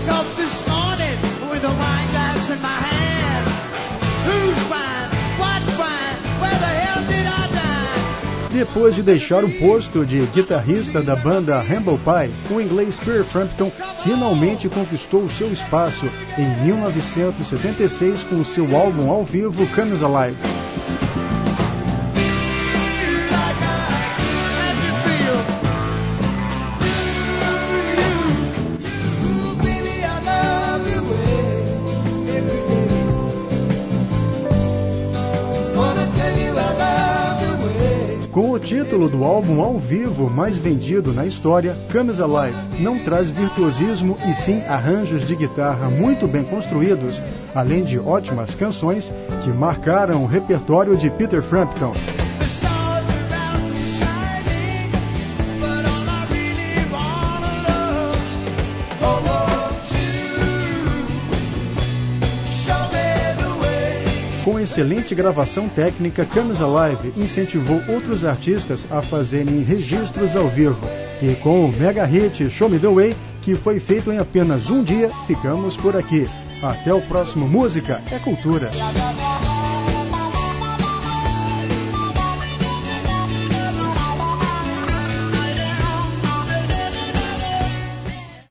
Depois de deixar o posto de guitarrista da banda Humble Pie, o inglês Peter Frampton finalmente conquistou seu espaço em 1976 com seu álbum ao vivo Comes Alive. Com o título do álbum ao vivo mais vendido na história, Comes Alive não traz virtuosismo e sim arranjos de guitarra muito bem construídos, além de ótimas canções que marcaram o repertório de Peter Frampton. Com excelente gravação técnica, Comes Alive incentivou outros artistas a fazerem registros ao vivo. E com o mega hit Show Me The Way, que foi feito em apenas um dia, ficamos por aqui. Até o próximo Música é Cultura.